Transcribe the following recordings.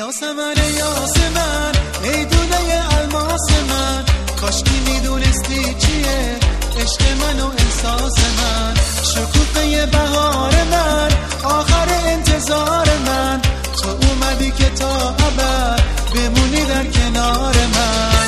یاسمن یاسمن ای دونه الماس من، کاشکی میدونستی چیه عشق من و احساس من، شکوفه بهار من، آخر انتظار من، تو اومدی که تا ابد بمونی در کنار من.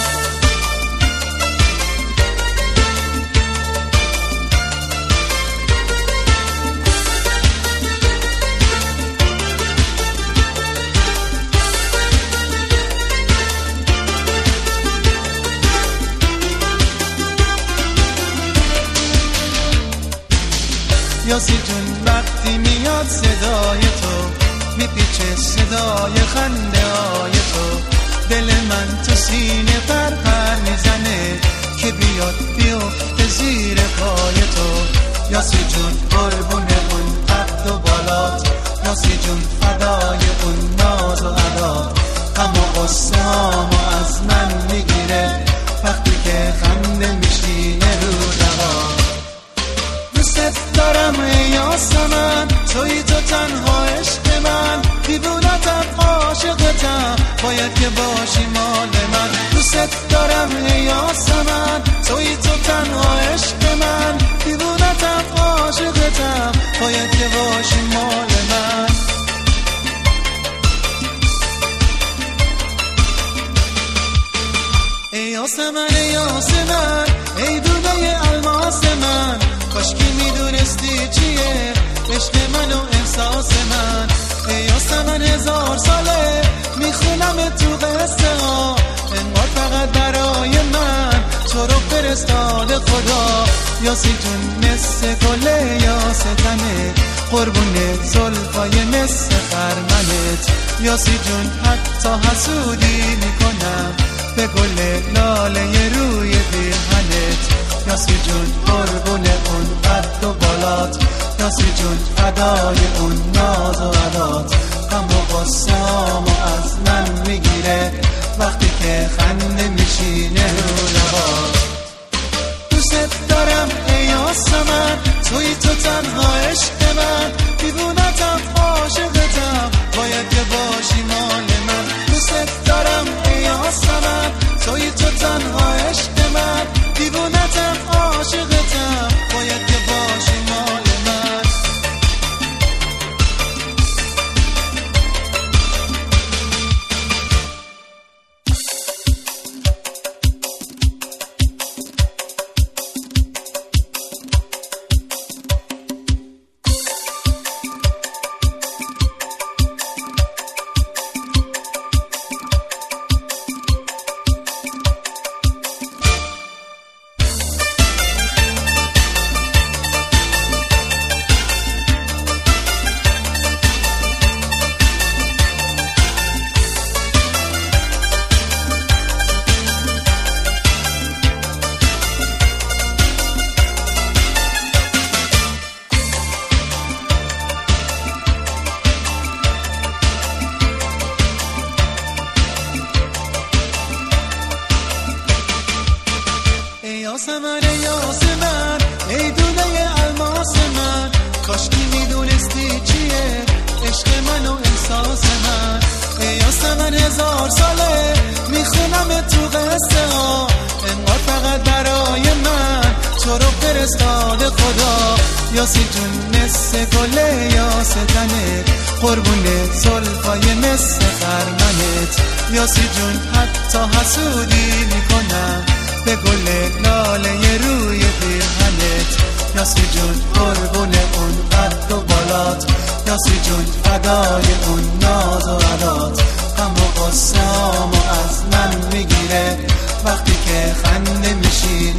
یاسی جون وقتی میاد صدای تو، میپیچه صدای خنده های تو، دل من تو سینه پر پر میزنه که بیاد بیفته زیر پای تو. یاسی جون قربون اون قد و بالات، یاسی جون فدای اون ناز و عدات، اما قصه هامو از من میگیره وقتی که خنده میشینه رو دوات. دوست دارم ای یاسمن، توی تو تنها عشق من، دیوونتم عاشقتم، باید که باشی مال من. دوست دارم ای یاسمن، توی تو تنها عشق من، دیوونتم عاشقتم، باید که باشی مال من. ای یاسمن ای یاسمن ای دونه الماس من، کاشکی میدونستی چیه عشق من و احساس من. ای یاسمن 1000 ساله میخونم تو قصه ها، انگار فقط برای من تو رو فرستاده خدا. یاسی جون مثل گل یاستنت، قربون زلفای مثل خرمنت، یاسی جون حتی حسودی میکنم به گل لاله روی پیرهنت. یاسی جون قربون اون قد و بالات، یاسی جون فدای اون ناز و عدات، اما قصه هامو از من میگیره وقتی که خنده میشینه رو لبات. دوست دارم ای یاسمن، توی تو تنها عشق من، دیوونتم عاشقتم، باید که باشی مال من. دوست دارم ای یاسمن، توی تو تنها عشق من، دیوونتم عاشقتم، باید که باشی مال من. یاسمن یاسمن ای دونه الماس من، کاشکی میدونستی چیه عشق من و احساس من. ای یاسمن 1000 ساله میخونم تو قصه ها، انگار فقط برای من تو رو فرستاده خدا. یاسی جون مثل گل یاستنت، قربون زلفای مثل خرمنت، یاسی جون حتی حسودی میکنم به گل لاله روی پیرهنت. یاسی جون قربون اون قد و بالات، یاسی جون فدای اون ناز و عدات، اما قصه هامو از من میگیره وقتی که خنده میشی